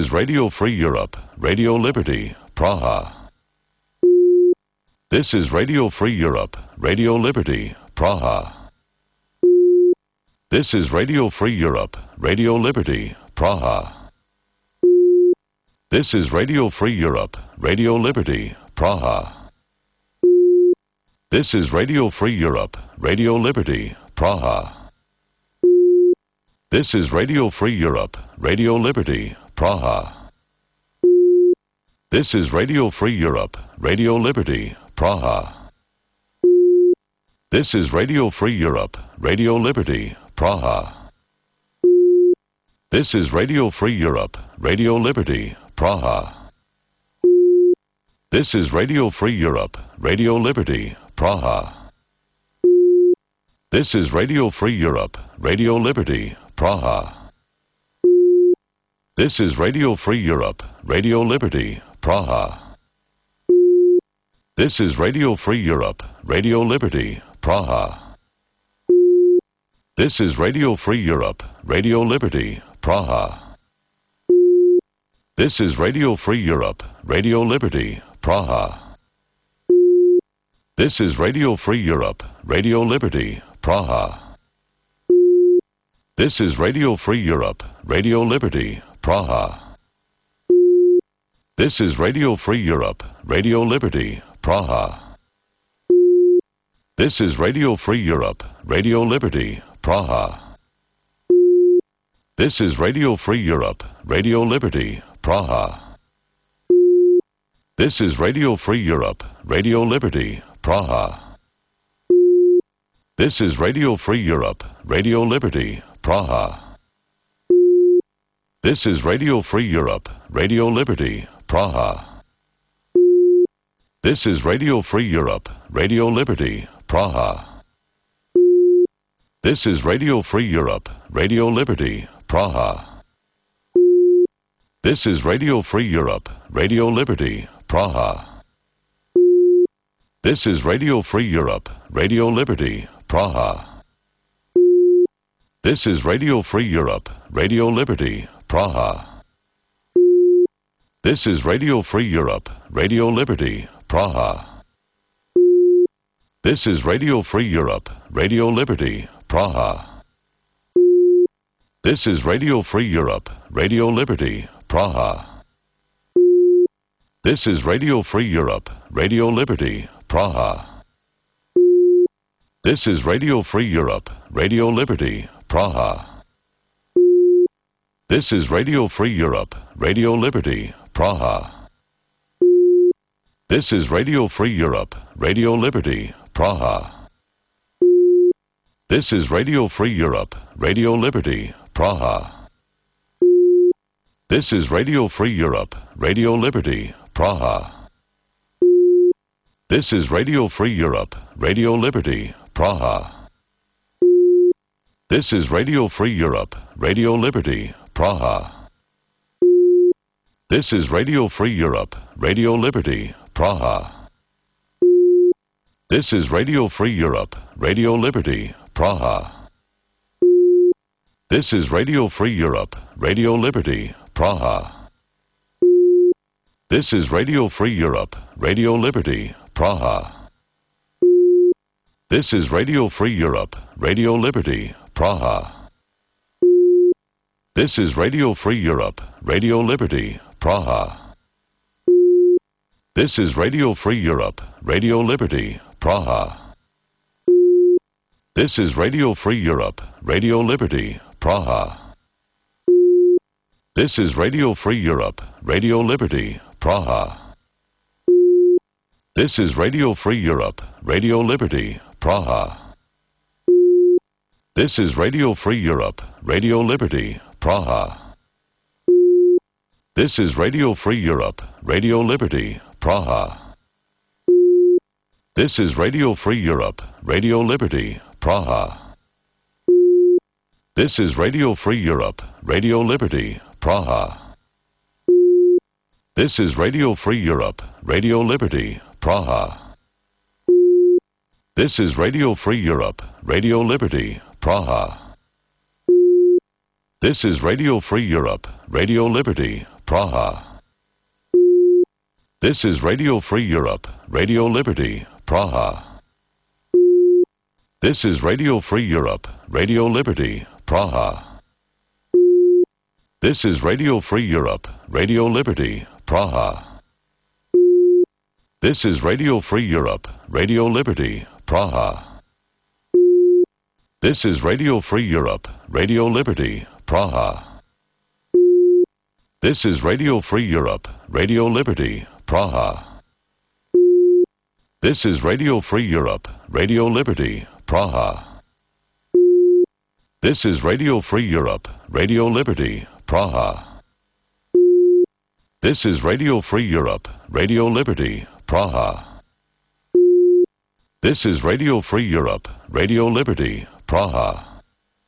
is Radio Free Europe, Radio Liberty, Praha. This is Radio Free Europe, Radio Liberty, Praha. This is Radio Free Europe, Radio Liberty, Praha. This is Radio Free Europe, Radio Liberty, Praha. This is Radio Free Europe, Radio Liberty, Praha. This is Radio Free Europe, Radio Liberty, Praha. This is Radio Free Europe, Radio Liberty, Praha. This is Radio Free Europe, Radio Liberty, Praha. This is Radio Free Europe, Radio Liberty, Praha. This is Radio Free Europe, Radio Liberty, Praha. This is Radio Free Europe, Radio Liberty, Praha. This is Radio Free Europe, Radio Liberty, Praha. This is Radio Free Europe, Radio Liberty, Praha. This is Radio Free Europe, Radio Liberty, Praha. This is Radio Free Europe, Radio Liberty, Praha. This is Radio Free Europe, Radio Liberty, Praha. This is Radio Free Europe, Radio Liberty, Praha. This is Radio Free Europe, Radio Liberty, Praha. This is Radio Free Europe, Radio Liberty, Praha. This is Radio Free Europe, Radio Liberty, Praha. This is Radio Free Europe, Radio Liberty, Praha. This is Radio Free Europe, Radio Liberty, Praha. This is Radio Free Europe, Radio Liberty, Praha. This is Radio Free Europe, Radio Liberty, Praha. This is Radio Free Europe, Radio Liberty, Praha. This is Radio Free Europe, Radio Liberty, Praha. This is Radio Free Europe, Radio Liberty, Praha. This is Radio Free Europe, Radio Liberty, Praha. This is Radio Free Europe, Radio Liberty, Praha. This is Radio Free Europe, Radio Liberty, Praha. This is Radio Free Europe, Radio Liberty, Praha. This is Radio Free Europe, Radio Liberty, Praha. This is Radio Free Europe, Radio Liberty, Praha. This is Radio Free Europe, Radio Liberty, Praha. This is Radio Free Europe, Radio Liberty, Praha. This is Radio Free Europe, Radio Liberty, Praha. This is Radio Free Europe, Radio Liberty, Praha. This is Radio Free Europe, Radio Liberty, Praha. This is Radio Free Europe, Radio Liberty, Praha. This is Radio Free Europe, Radio Liberty, Praha. This is Radio Free Europe, Radio Liberty, Praha. This is Radio Free Europe, Radio Liberty, Praha. This is Radio Free Europe, Radio Liberty, Praha. This is Radio Free Europe, Radio Liberty, Praha. This is Radio Free Europe, Radio Liberty, Praha. This is Radio Free Europe, Radio Liberty, Praha. This is Radio Free Europe, Radio Liberty, Praha. This is Radio Free Europe, Radio Liberty, Praha. This is Radio Free Europe, Radio Liberty, Praha. This is Radio Free Europe, Radio Liberty, Praha. This is Radio Free Europe, Radio Liberty, Praha. This is Radio Free Europe, Radio Liberty, Praha. This is Radio Free Europe, Radio Liberty, Praha. This is Radio Free Europe, Radio Liberty, Praha. This is Radio Free Europe, Radio Liberty, Praha. This is Radio Free Europe, Radio Liberty, Praha. This is Radio Free Europe, Radio Liberty, Praha. This is Radio Free Europe, Radio Liberty, Praha. This is Radio Free Europe, Radio Liberty, Praha. This is Radio Free Europe, Radio Liberty, Praha. This is Radio Free Europe, Radio Liberty, Praha. This is Radio Free Europe, Radio Liberty, Praha. This is Radio Free Europe, Radio Liberty, Praha. This is Radio Free Europe, Radio Liberty, Praha. This is Radio Free Europe, Radio Liberty, Praha. This is Radio Free Europe, Radio Liberty, Praha.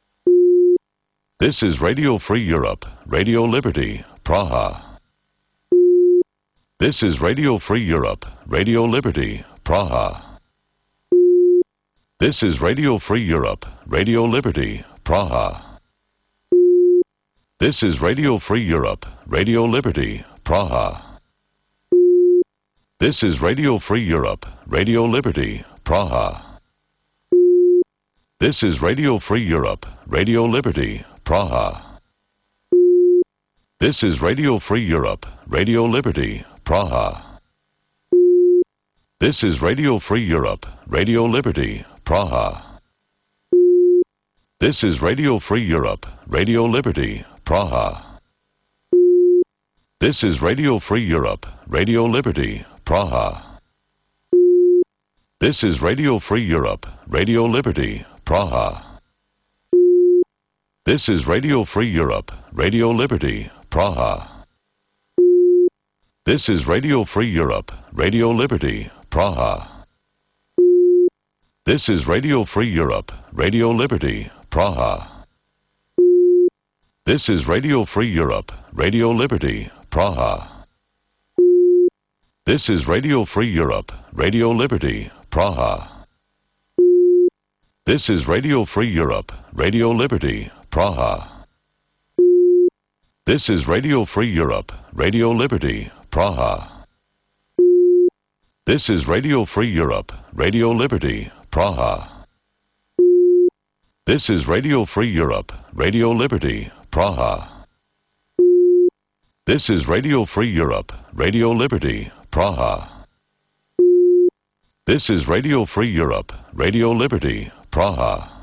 This is Radio Free Europe, Radio Liberty, Praha. This is Radio Free Europe, Radio Liberty, Praha. This is Radio Free Europe, Radio Liberty, Praha. This is Radio Free Europe, Radio Liberty, Praha. This is Radio Free Europe, Radio Liberty, Praha. This is Radio Free Europe, Radio Liberty, Praha. This is Radio Free Europe, Radio Liberty, Praha. This is Radio Free Europe, Radio Liberty, Praha. This is Radio Free Europe, Radio Liberty, Praha. This is Radio Free Europe, Radio Liberty, Praha. This is Radio Free Europe, Radio Liberty, Praha. This is Radio Free Europe, Radio Liberty, Praha. This is Radio Free Europe, Radio Liberty, Praha. This is Radio Free Europe, Radio Liberty, Praha. This is Radio Free Europe, Radio Liberty, Praha. This is Radio Free Europe, Radio Liberty, Praha. This is Radio Free Europe, Radio Liberty, Praha. This is Radio Free Europe, Radio Liberty, Praha. This is Radio Free Europe, Radio Liberty, Praha. This is Radio Free Europe, Radio Liberty, Praha. This is Radio Free Europe, Radio Liberty, Praha. This is Radio Free Europe, Radio Liberty, Praha.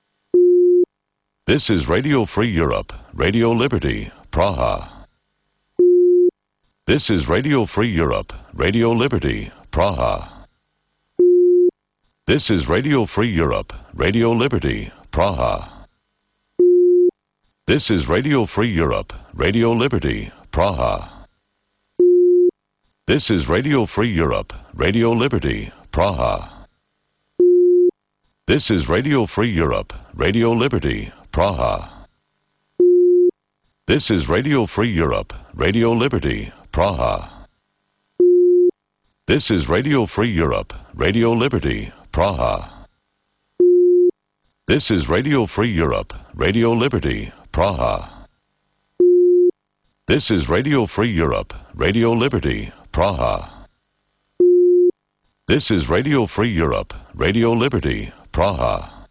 This is Radio Free Europe, Radio Liberty, Praha. This is Radio Free Europe, Radio Liberty, Praha. This is Radio Free Europe, Radio Liberty, Praha. This is Radio Free Europe, Radio Liberty, Praha. This is Radio Free Europe, Radio Liberty, Praha. This is Radio Free Europe, Radio Liberty, Praha. This is Radio Free Europe, Radio Liberty, Praha. This is Radio Free Europe, Radio Liberty, Praha. This is Radio Free Europe, Radio Liberty, Praha. This is Radio Free Europe, Radio Liberty, Praha. This is Radio Free Europe, Radio Liberty, Praha.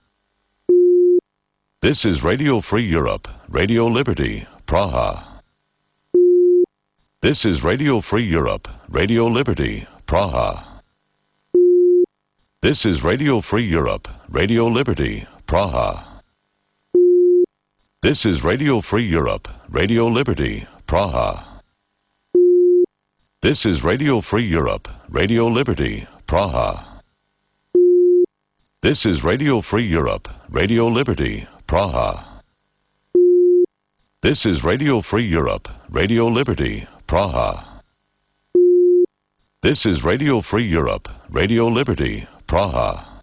This is Radio Free Europe, Radio Liberty, Praha. This is Radio Free Europe, Radio Liberty, Praha. This is Radio Free Europe, Radio Liberty, Praha. This is Radio Free Europe, Radio Liberty, Praha. This is Radio Free Europe, Radio Liberty, Praha. This is Radio Free Europe, Radio Liberty, Praha. This is Radio Free Europe, Radio Liberty, Praha. This is Radio Free Europe, Radio Liberty, Praha.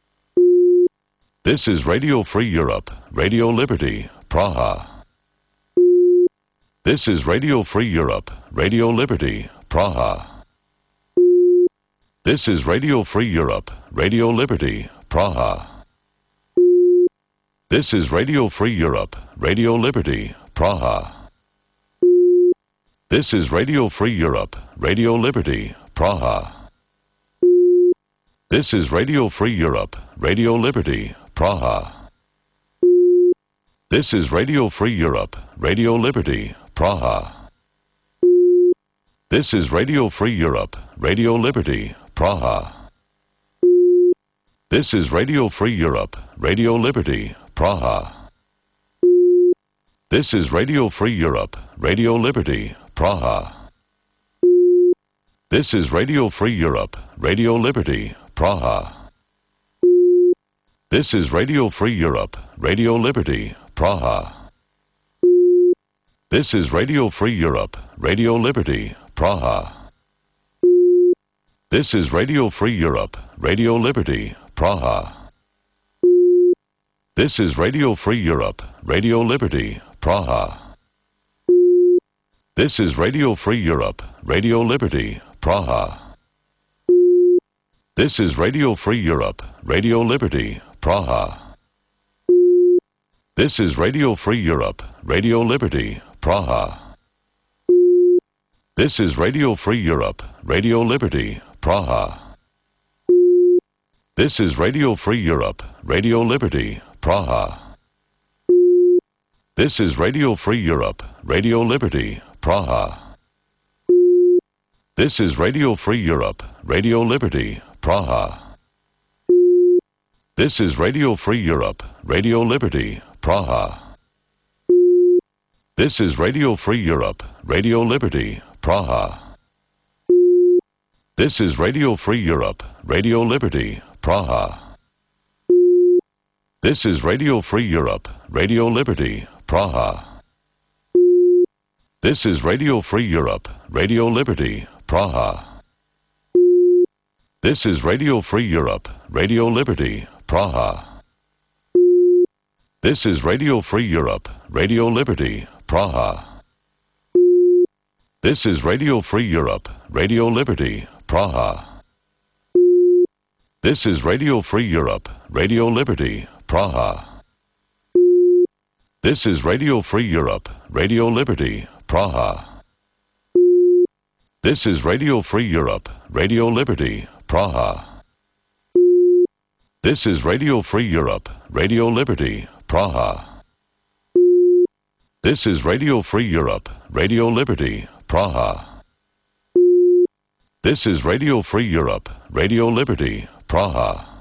This is Radio Free Europe, Radio Liberty, Praha. This is Radio Free Europe, Radio Liberty, Praha. This is Radio Free Europe, Radio Liberty, Praha. This is Radio Free Europe, Radio Liberty, Praha. This is Radio Free Europe, Radio Liberty, Praha. This is Radio Free Europe, Radio Liberty, Praha. This is Radio Free Europe, Radio Liberty, Praha. This is Radio Free Europe, Radio Liberty, Praha. This is Radio Free Europe, Radio Liberty, Praha. This is Radio Free Europe, Radio Liberty, Praha. This is Radio Free Europe, Radio Liberty, Praha. This is Radio Free Europe, Radio Liberty, Praha. This is Radio Free Europe, Radio Liberty, Praha. This is Radio Free Europe, Radio Liberty, Praha. This is Radio Free Europe, Radio Liberty, Praha. This is Radio Free Europe, Radio Liberty, Praha. This is Radio Free Europe, Radio Liberty, Praha. This is Radio Free Europe, Radio Liberty, Praha. This is Radio Free Europe, Radio Liberty, Praha. This is Radio Free Europe, Radio Liberty, Praha. This is Radio Free Europe, Radio Liberty, Praha. This is Radio Free Europe, Radio Liberty, Praha. This is Radio Free Europe, Radio Liberty, Praha. This is Radio Free Europe, Radio Liberty, Praha. This is Radio Free Europe, Radio Liberty, Praha. This is Radio Free Europe, Radio Liberty, Praha. This is Radio Free Europe, Radio Liberty, Praha. This is Radio Free Europe, Radio Liberty, Praha. This is Radio Free Europe, Radio Liberty, Praha. This is Radio Free Europe, Radio Liberty, Praha. This is Radio Free Europe, Radio Liberty, Praha. This is Radio Free Europe, Radio Liberty, Praha. This is Radio Free Europe, Radio Liberty, Praha. This is Radio Free Europe, Radio Liberty, Praha. This is Radio Free Europe, Radio Liberty, Praha. This is Radio Free Europe, Radio Liberty, Praha.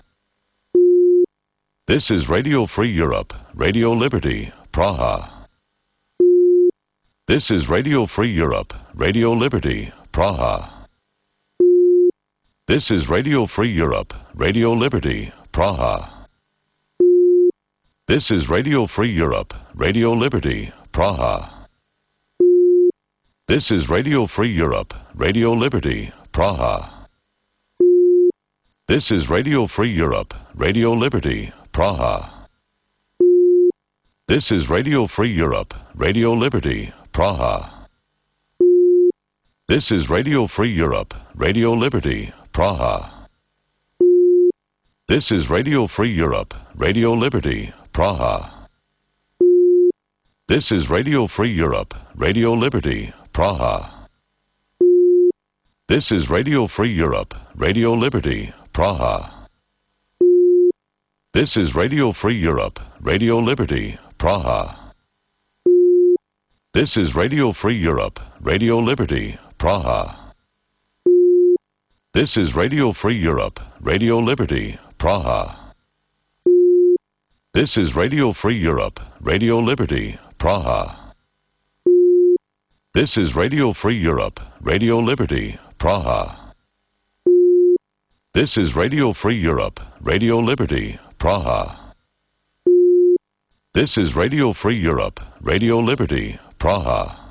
This is Radio Free Europe, Radio Liberty, Praha. This is Radio Free Europe, Radio Liberty, Praha. This is Radio Free Europe, Radio Liberty, Praha. This is Radio Free Europe, Radio Liberty, Praha. This is Radio Free Europe, Radio Liberty, Praha. This is Radio Free Europe, Radio Liberty, Praha. This is Radio Free Europe, Radio Liberty, Praha. This is Radio Free Europe, Radio Liberty, Praha. This is Radio Free Europe, Radio Liberty, Praha. This is Radio Free Europe, Radio Liberty, Praha. This is Radio Free Europe, Radio Liberty, Praha. This is Radio Free Europe, Radio Liberty, Praha. This is Radio Free Europe, Radio Liberty, Praha. This is Radio Free Europe, Radio Liberty, Praha. This is Radio Free Europe, Radio Liberty, Praha. This is Radio Free Europe, Radio Liberty, Praha. This is Radio Free Europe, Radio Liberty, Praha. This is Radio Free Europe, Radio Liberty, Praha.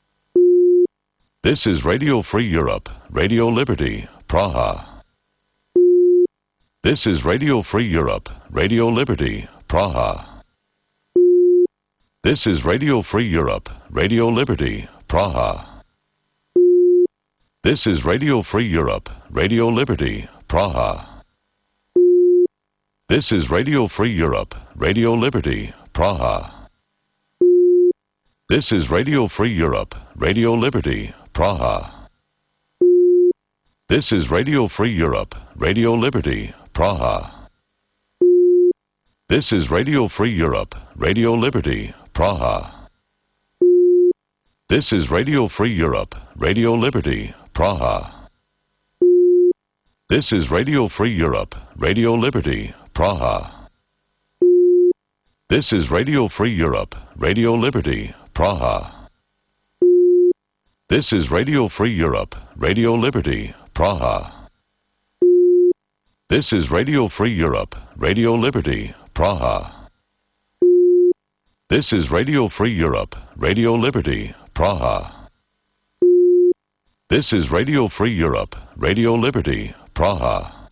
This is Radio Free Europe, Radio Liberty, Praha. This is Radio Free Europe, Radio Liberty, Praha. This is Radio Free Europe, Radio Liberty, Praha. This is Radio Free Europe, Radio Liberty, Praha. This is Radio Free Europe, Radio Liberty, Praha. This is Radio Free Europe, Radio Liberty, Praha. This is Radio Free Europe, Radio Liberty, Praha. This is Radio Free Europe, Radio Liberty, Praha. This is Radio Free Europe, Radio Liberty, Praha. This is Radio Free Europe, Radio Liberty, Praha. This is Radio Free Europe, Radio Liberty, Praha. This is Radio Free Europe, Radio Liberty, Praha. This is Radio Free Europe, Radio Liberty, Praha. This is Radio Free Europe, Radio Liberty, Praha. This is Radio Free Europe, Radio Liberty, Praha.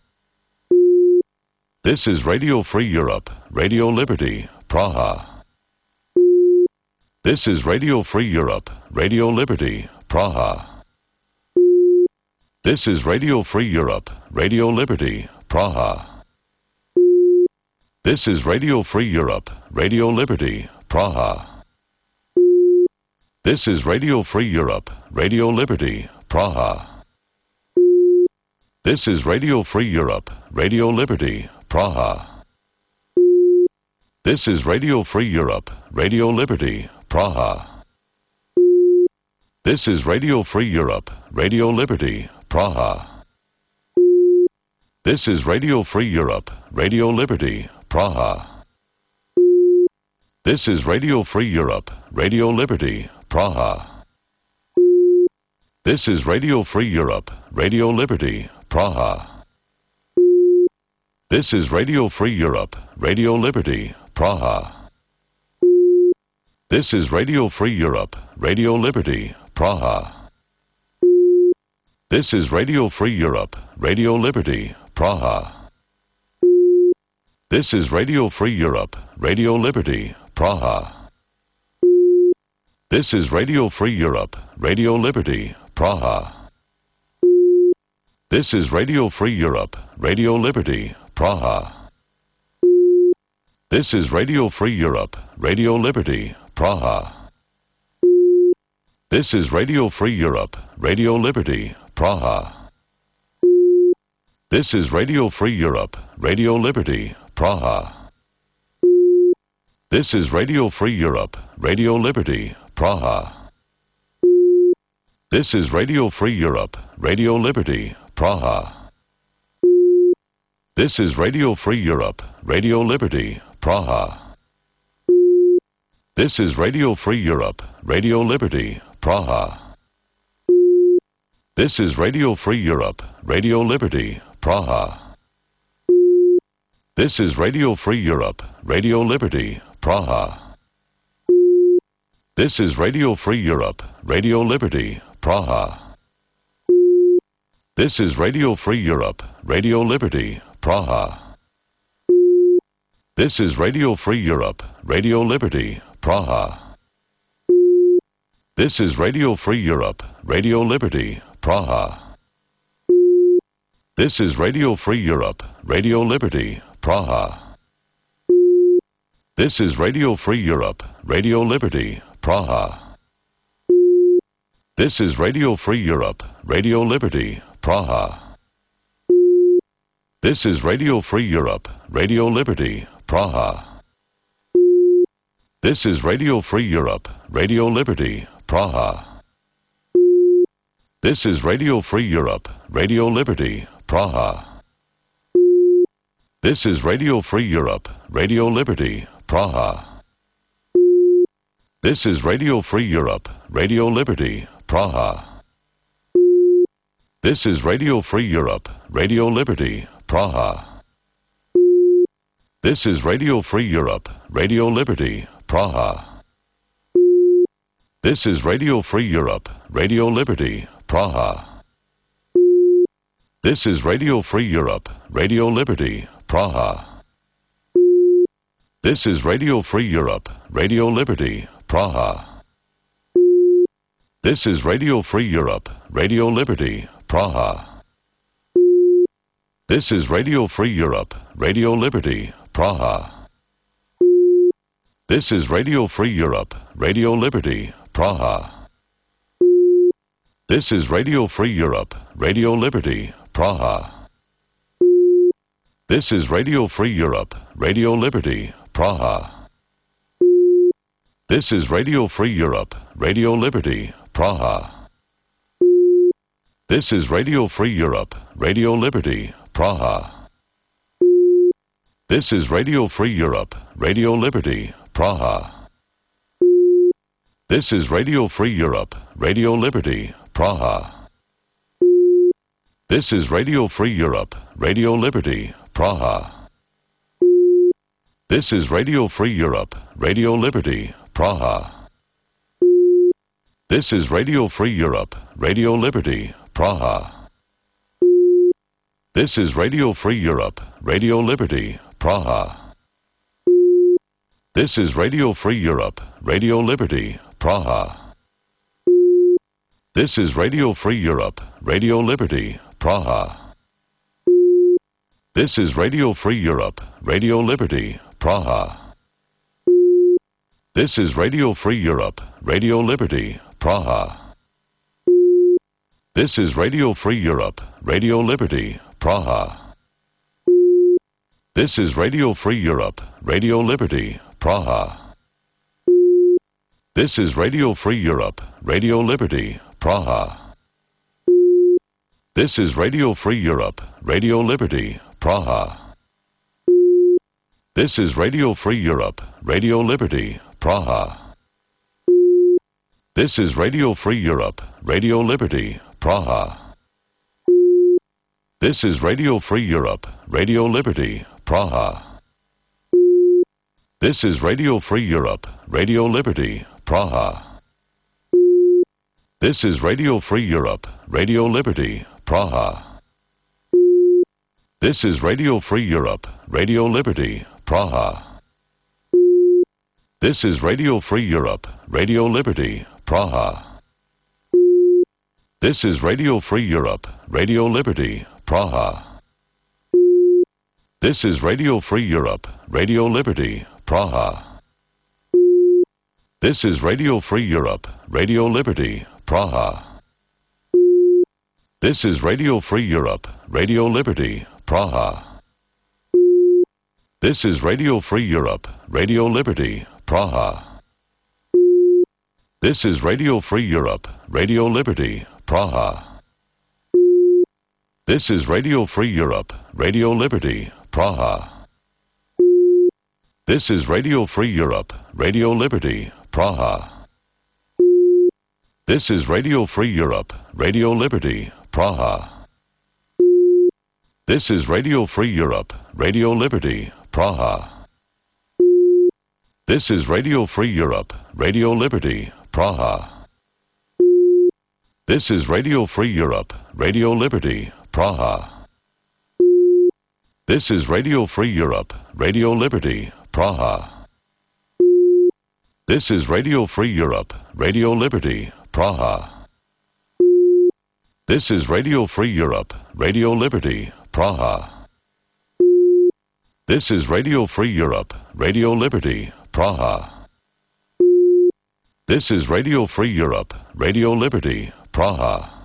This is Radio Free Europe, Radio Liberty, Praha. This is Radio Free Europe, Radio Liberty, Praha. This is Radio Free Europe, Radio Liberty, Praha. This is Radio Free Europe, Radio Liberty, Praha. This is Radio Free Europe, Radio Liberty, Praha. This is Radio Free Europe, Radio Liberty, Praha. This is Radio Free Europe, Radio Liberty, Praha. This is Radio Free Europe, Radio Liberty, Praha. This is Radio Free Europe, Radio Liberty, Praha. This is Radio Free Europe, Radio Liberty, Praha. This is Radio Free Europe, Radio Liberty, Praha. This is Radio Free Europe, Radio Liberty, Praha. This is Radio Free Europe, Radio Liberty, Praha. This is Radio Free Europe, Radio Liberty, Praha. This is Radio Free Europe, Radio Liberty, Praha. This is Radio Free Europe, Radio Liberty, Praha. This is Radio Free Europe, Radio Liberty, Praha. This is Radio Free Europe, Radio Liberty, Praha. This is Radio Free Europe, Radio Liberty, Praha. This is Radio Free Europe, Radio Liberty, Praha. This is Radio Free Europe, Radio Liberty, Praha. This is Radio Free Europe, Radio Liberty, Praha. This is Radio Free Europe, Radio Liberty, Praha. This is Radio Free Europe, Radio Liberty, Praha. This is Radio Free Europe, Radio Liberty, Praha. This is Radio Free Europe, Radio Liberty, Praha. This is Radio Free Europe, Radio Liberty, Praha. This is Radio Free Europe, Radio Liberty, Praha. This is Radio Free Europe, Radio Liberty, Praha. This is Radio Free Europe, Radio Liberty, Praha. This is Radio Free Europe, Radio Liberty, Praha. This is Radio Free Europe, Radio Liberty, Praha. This is Radio Free Europe, Radio Liberty, Praha. This is Radio Free Europe, Radio Liberty, Praha. This is Radio Free Europe, Radio Liberty, Praha. This is Radio Free Europe, Radio Liberty, Praha. This is Radio Free Europe, Radio Liberty, Praha. This is Radio Free Europe, Radio Liberty, Praha. This is Radio Free Europe, Radio Liberty, Praha. This is Radio Free Europe, Radio Liberty, Praha. This is Radio Free Europe, Radio Liberty, Praha. This is Radio Free Europe, Radio Liberty, Praha. This is Radio Free Europe, Radio Liberty, Praha. This is Radio Free Europe, Radio Liberty, Praha. This is Radio Free Europe, Radio Liberty, Praha. This is Radio Free Europe, Radio Liberty, Praha. This is Radio Free Europe, Radio Liberty, Praha. This is Radio Free Europe, Radio Liberty, Praha. This is Radio Free Europe, Radio Liberty, Praha. This is Radio Free Europe, Radio Liberty, Praha. This is Radio Free Europe, Radio Liberty, Praha. This is Radio Free Europe, Radio Liberty, Praha. This is Radio Free Europe, Radio Liberty, Praha. This is Radio Free Europe, Radio Liberty, Praha. This is Radio Free Europe, Radio Liberty, Praha. This is Radio Free Europe, Radio Liberty, Praha. This is Radio Free Europe, Radio Liberty, Praha. This is Radio Free Europe, Radio Liberty, Praha. This is Radio Free Europe, Radio Liberty, Praha. This is Radio Free Europe, Radio Liberty, Praha. This is Radio Free Europe, Radio Liberty, Praha. This is Radio Free Europe, Radio Liberty, Praha. This is Radio Free Europe, Radio Liberty, Praha. This is Radio Free Europe, Radio Liberty, Praha. This is Radio Free Europe, Radio Liberty, Praha. This is Radio Free Europe, Radio Liberty, Praha. This is Radio Free Europe, Radio Liberty, Praha. This is Radio Free Europe, Radio Liberty, Praha. This is Radio Free Europe, Radio Liberty, Praha. This is Radio Free Europe, Radio Liberty, Praha. This is Radio Free Europe, Radio Liberty, Praha. This is Radio Free Europe, Radio Liberty, Praha. This is Radio Free Europe, Radio Liberty, Praha. This is Radio Free Europe, Radio Liberty, Praha. This is Radio Free Europe, Radio Liberty, Praha. This is Radio Free Europe, Radio Liberty, Praha. This is Radio Free Europe, Radio Liberty, Praha. This is Radio Free Europe, Radio Liberty, Praha. This is Radio Free Europe, Radio Liberty, Praha. This is Radio Free Europe, Radio Liberty, Praha. This is Radio Free Europe, Radio Liberty, Praha. This is Radio Free Europe, Radio Liberty, Praha. This is Radio Free Europe, Radio Liberty, Praha. This is Radio Free Europe, Radio Liberty, Praha. This is Radio Free Europe, Radio Liberty, Praha. This is Radio Free Europe, Radio Liberty, Praha. This is Radio Free Europe, Radio Liberty, Praha. This is Radio Free Europe, Radio Liberty, Praha.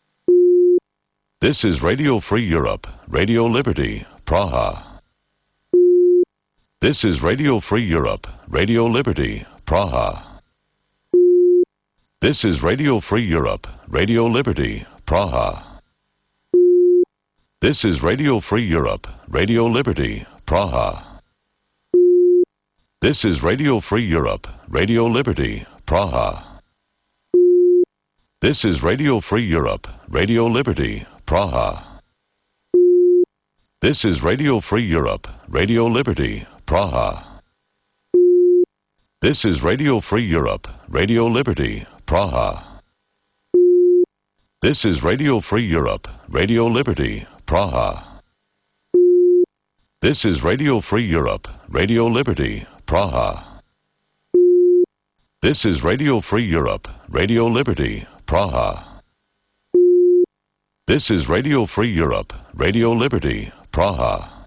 This is Radio Free Europe, Radio Liberty, Praha. This is Radio Free Europe, Radio Liberty, Praha. This is Radio Free Europe, Radio Liberty, Praha. This is Radio Free Europe, Radio Liberty, Praha. This is Radio Free Europe, Radio Liberty, Praha. This is Radio Free Europe, Radio Liberty, Praha. This is Radio Free Europe, Radio Liberty, Praha. This is Radio Free Europe, Radio Liberty, Praha. This is Radio Free Europe, Radio Liberty, Praha. This is Radio Free Europe, Radio Liberty, Praha. This is Radio Free Europe, Radio Liberty, Praha. This is Radio Free Europe, Radio Liberty, Praha.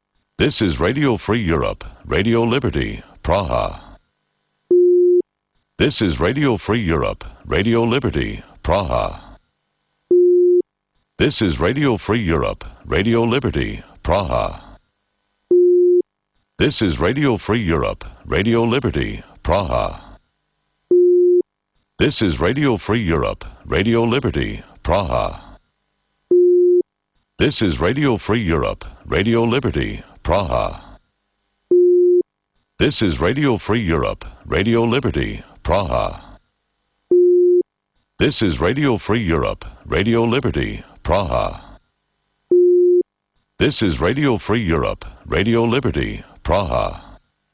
This is Radio Free Europe, Radio Liberty, Praha. This is Radio Free Europe, Radio Liberty, Praha. This is Radio Free Europe, Radio Liberty, Praha. This is Radio Free Europe, Radio Liberty, Praha. This is Radio Free Europe, Radio Liberty, Praha. This is Radio Free Europe, Radio Liberty, Praha. This is Radio Free Europe, Radio Liberty, Praha. This is Radio Free Europe, Radio Liberty, Praha. This is Radio Free Europe, Radio Liberty, Praha.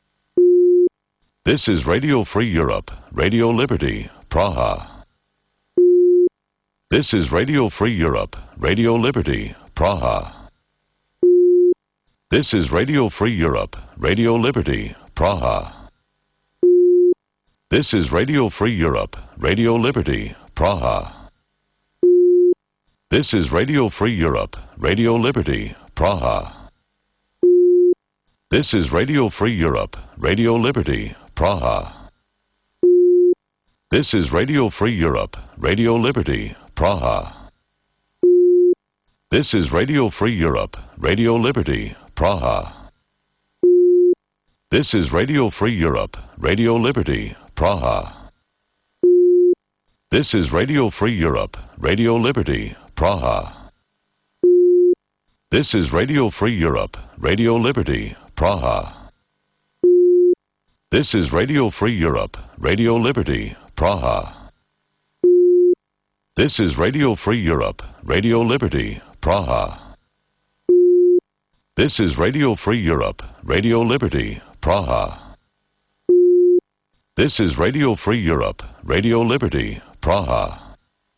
This is Radio Free Europe, Radio Liberty, Praha. This is Radio Free Europe, Radio Liberty, Praha. This is Radio Free Europe, Radio Liberty, Praha. This is Radio Free Europe, Radio Liberty, Praha. This is Radio Free Europe, Radio Liberty, Praha. This is Radio Free Europe, Radio Liberty, Praha. This is Radio Free Europe, Radio Liberty, Praha. This is Radio Free Europe, Radio Liberty, Praha. This is Radio Free Europe, Radio Liberty, Praha. This is Radio Free Europe, Radio Liberty, Praha. This is Radio Free Europe, Radio Liberty, Praha. This is Radio Free Europe, Radio Liberty, Praha. This is Radio Free Europe, Radio Liberty, Praha. This is Radio Free Europe, Radio Liberty, Praha. This is Radio Free Europe, Radio Liberty, Praha.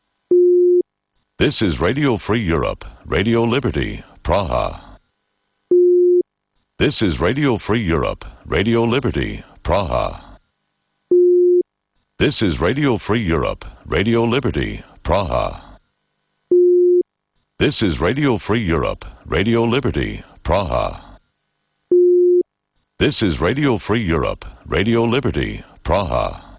This is Radio Free Europe, Radio Liberty, Praha. This is Radio Free Europe, Radio Liberty, Praha. This is Radio Free Europe, Radio Liberty, Praha. This is Radio Free Europe, Radio Liberty, Praha. This is Radio Free Europe, Radio Liberty, Praha.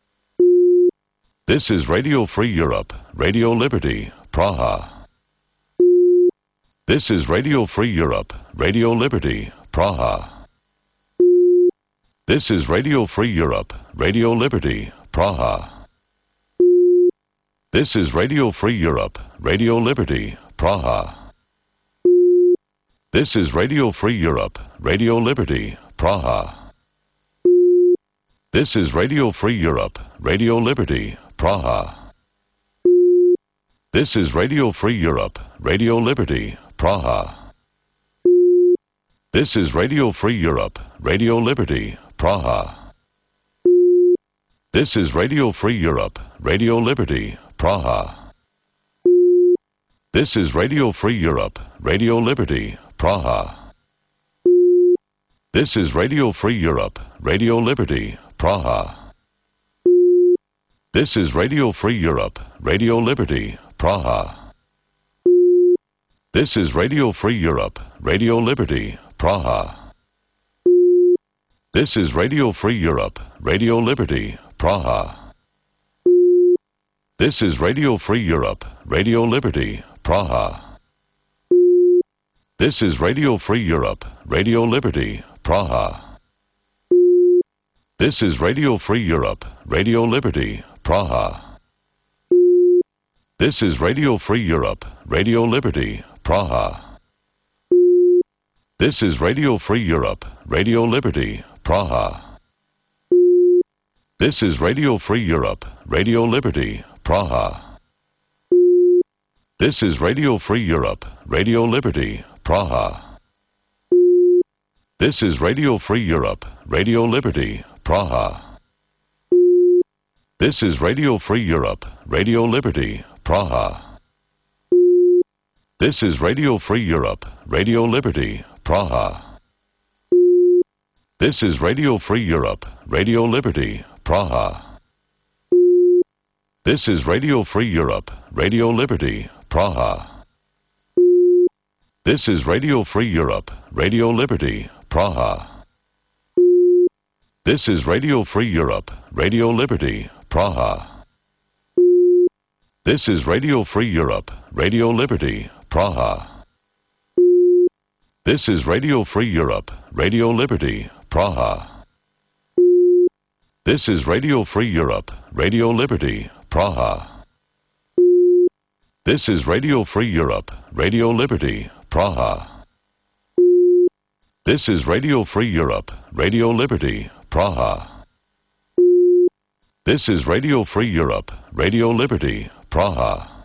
This is Radio Free Europe, Radio Liberty, Praha. This is Radio Free Europe, Radio Liberty, Praha. This is Radio Free Europe, Radio Liberty, Praha. This is Radio Free Europe, Radio Liberty, Praha. This is Radio Free Europe, Radio Liberty, Praha. This is Radio Free Europe, Radio Liberty, Praha. This is Radio Free Europe, Radio Liberty, Praha. This is Radio Free Europe, Radio Liberty, Praha. This is Radio Free Europe, Radio Liberty, Praha. This is Radio Free Europe, Radio Liberty, Praha. This is Radio Free Europe, Radio Liberty, Praha. This is Radio Free Europe, Radio Liberty, Praha. This is Radio Free Europe, Radio Liberty, Praha. This is Radio Free Europe, Radio Liberty, Praha. This is Radio Free Europe, Radio Liberty, Praha. This is Radio Free Europe, Radio Liberty, Praha. This is Radio Free Europe, Radio Liberty, Praha. This is Radio Free Europe, Radio Liberty, Praha. This is Radio Free Europe, Radio Liberty, Praha. This is Radio Free Europe, Radio Liberty, Praha. This is Radio Free Europe, Radio Liberty, Praha. This is Radio Free Europe, Radio Liberty, Praha. This is Radio Free Europe, Radio Liberty, Praha. This is Radio Free Europe, Radio Liberty, Praha. This is Radio Free Europe, Radio Liberty, Praha. This is Radio Free Europe, Radio Liberty, Praha. This is Radio Free Europe, Radio Liberty, Praha. This is Radio Free Europe, Radio Liberty, Praha. This is Radio Free Europe, Radio Liberty, Praha. This is Radio Free Europe, Radio Liberty, Praha. This is Radio Free Europe, Radio Liberty, Praha. This is Radio Free Europe, Radio Liberty, Praha. This is Radio Free Europe, Radio Liberty, Praha. This is Radio Free Europe, Radio Liberty, Praha.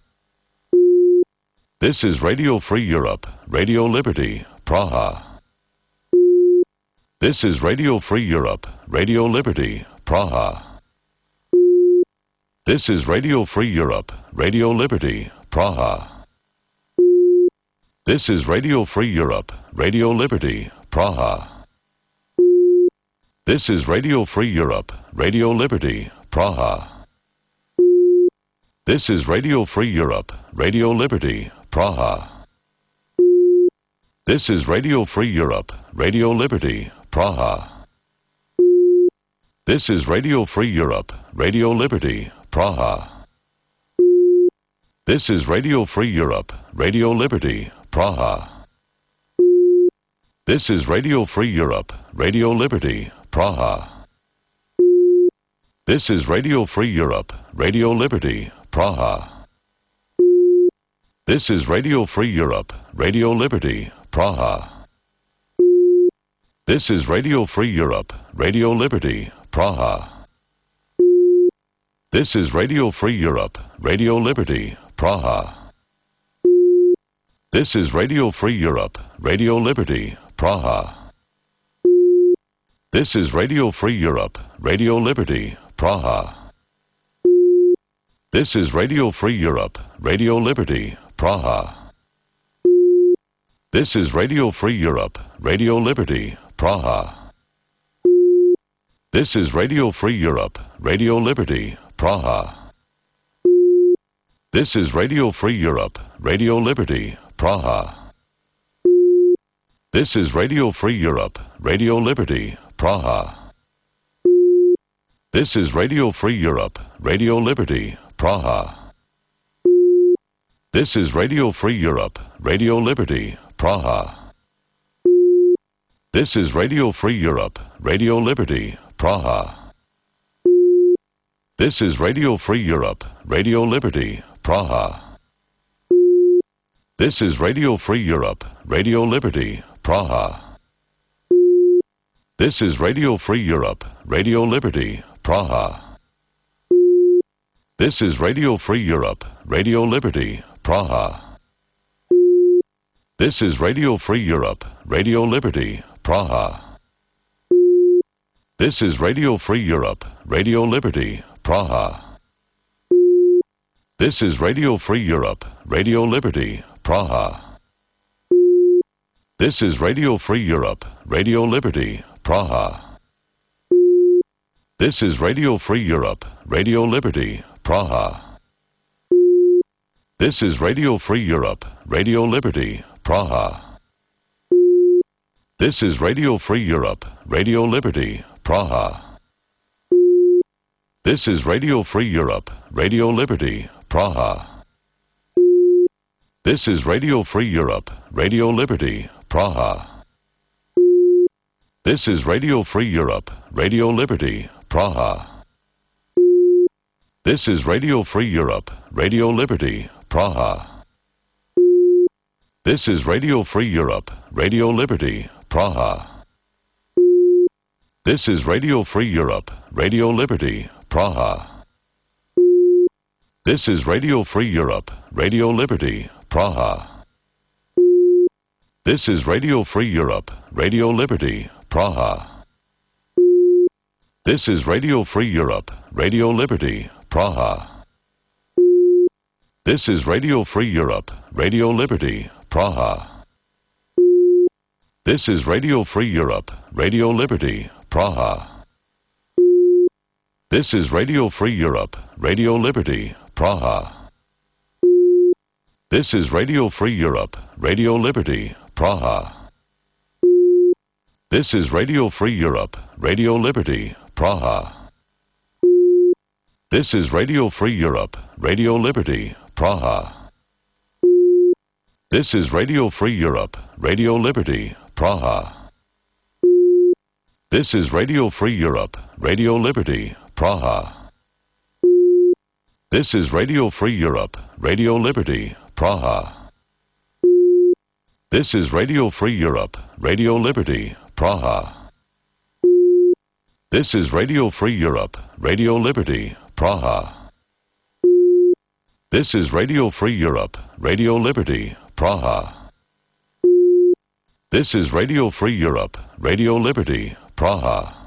This is Radio Free Europe, Radio Liberty, Praha. This is Radio Free Europe, Radio Liberty, Praha. This is Radio Free Europe, Radio Liberty, Praha. This is Radio Free Europe, Radio Liberty, Praha. This is Radio Free Europe, Radio Liberty, Praha. This is Radio Free Europe, Radio Liberty, Praha. This is Radio Free Europe, Radio Liberty, Praha. This is Radio Free Europe, Radio Liberty, Praha. This is Radio Free Europe, Radio Liberty, Praha. This is Radio Free Europe, Radio Liberty, Praha. This is Radio Free Europe, Radio Liberty, Praha. This is Radio Free Europe, Radio Liberty, Praha. This is Radio Free Europe, Radio Liberty, Praha. This is Radio Free Europe, Radio Liberty, Praha. This is Radio Free Europe, Radio Liberty, Praha. This is Radio Free Europe, Radio Liberty, Praha. This is Radio Free Europe, Radio Liberty, Praha. This is Radio Free Europe, Radio Liberty, Praha. This is Radio Free Europe, Radio Liberty, Praha. This is Radio Free Europe, Radio Liberty, Praha. This is Radio Free Europe, Radio Liberty, Praha. This is Radio Free Europe, Radio Liberty, Praha. This is Radio Free Europe, Radio Liberty, Praha. This is Radio Free Europe, Radio Liberty, Praha. This is Radio Free Europe, Radio Liberty, Praha. This is Radio Free Europe, Radio Liberty, Praha. This is Radio Free Europe, Radio Liberty, Praha. This is Radio Free Europe, Radio Liberty, Praha. This is Radio Free Europe, Radio Liberty, Praha. This is Radio Free Europe, Radio Liberty, Praha. This is Radio Free Europe, Radio Liberty, Praha. This is Radio Free Europe, Radio Liberty, Praha. This is Radio Free Europe, Radio Liberty, Praha. This is Radio Free Europe, Radio Liberty, Praha. This is Radio Free Europe, Radio Liberty, Praha. This is Radio Free Europe, Radio Liberty, Praha. This is Radio Free Europe, Radio Liberty, Praha. This is Radio Free Europe, Radio Liberty, Praha. This is Radio Free Europe, Radio Liberty, Praha. This is Radio Free Europe, Radio Liberty, Praha. This is Radio Free Europe, Radio Liberty, Praha. This is Radio Free Europe, Radio Liberty, Praha. This is Radio Free Europe, Radio Liberty, Praha. This is Radio Free Europe, Radio Liberty, Praha. This is Radio Free Europe, Radio Liberty, Praha. This is Radio Free Europe, Radio Liberty, Praha. This is Radio Free Europe, Radio Liberty, Praha. This is Radio Free Europe, Radio Liberty, Praha. This is Radio Free Europe, Radio Liberty, Praha. This is Radio Free Europe, Radio Liberty, Praha. This is Radio Free Europe, Radio Liberty, Praha. This is Radio Free Europe, Radio Liberty, Praha. This is Radio Free Europe, Radio Liberty, Praha. This is Radio Free Europe, Radio Liberty, Praha. This is Radio Free Europe, Radio Liberty, Praha. This is Radio Free Europe, Radio Liberty, Praha. This is Radio Free Europe, Radio Liberty, Praha.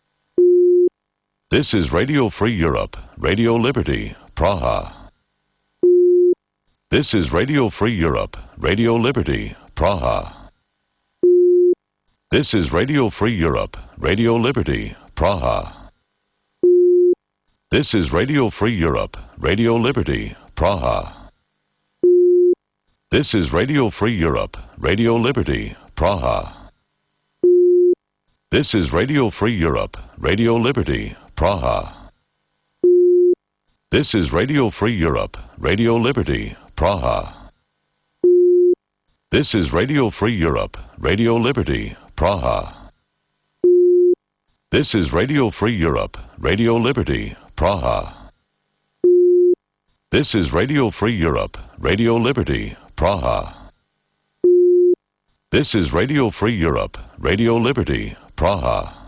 This is Radio Free Europe, Radio Liberty, Praha. This is Radio Free Europe, Radio Liberty, Praha. This is Radio Free Europe, Radio Liberty, Praha. This is Radio Free Europe, Radio Liberty, Praha. This is Radio Free Europe, Radio Liberty, Praha. This is Radio Free Europe, Radio Liberty, Praha. This is Radio Free Europe, Radio Liberty, Praha. This is Radio Free Europe, Radio Liberty, Praha. This is Radio Free Europe, Radio Liberty, Praha. This is Radio Free Europe, Radio Liberty, Praha. This is Radio Free Europe, Radio Liberty, Praha.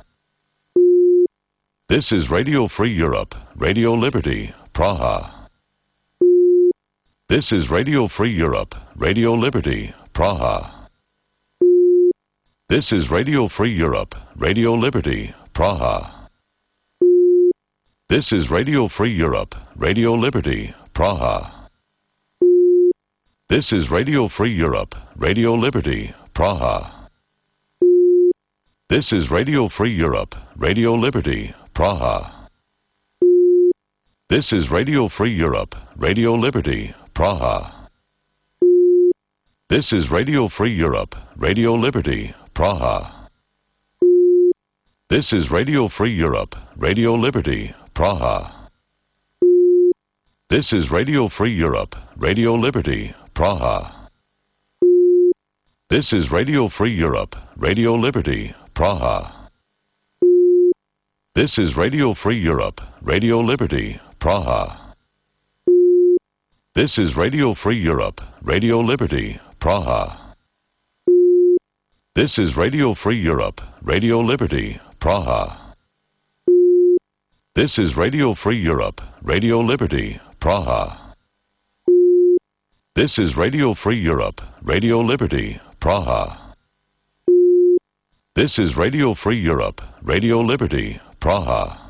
This is Radio Free Europe, Radio Liberty, Praha. This is Radio Free Europe, Radio Liberty, Praha. This is Radio Free Europe, Radio Liberty, Praha. This is Radio Free Europe, Radio Liberty, Praha. This is Radio Free Europe, Radio Liberty, Praha. This is Radio Free Europe, Radio Liberty, Praha. This is Radio Free Europe, Radio Liberty, Praha. This is Radio Free Europe, Radio Liberty, Praha. This is Radio Free Europe, Radio Liberty, Praha. This is Radio Free Europe, Radio Liberty, Praha. This is Radio Free Europe, Radio Liberty, Praha. This is Radio Free Europe, Radio Liberty, Praha. This is Radio Free Europe, Radio Liberty, Praha. This is Radio Free Europe, Radio Liberty, Praha. This is Radio Free Europe, Radio Liberty, Praha. This is Radio Free Europe, Radio Liberty, Praha. This is Radio Free Europe, Radio Liberty, Praha.